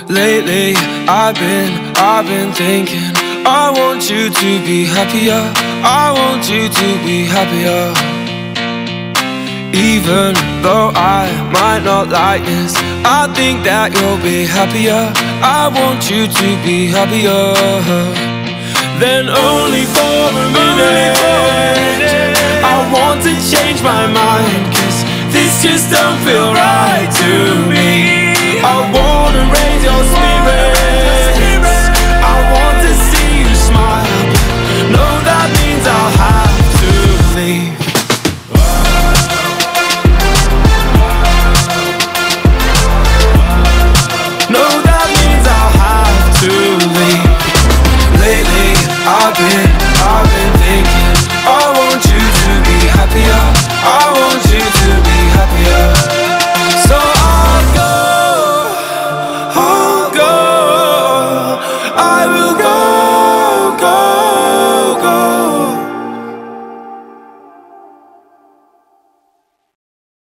Lately, I've been thinking, I want you to be happier, I want you to be happier. Even though I might not like this, I think that you'll be happier, I want you to be happier. Then only for a minute, I want to change my mind, 'cause this just don't feel right to me. I wanna raise your spirits, I want to see you smile. No, that means I'll have to leave. No, that means I'll have to leave. Lately, I've been thinking, I want you to be happier, I want you to be happier. So I'll go, I will go.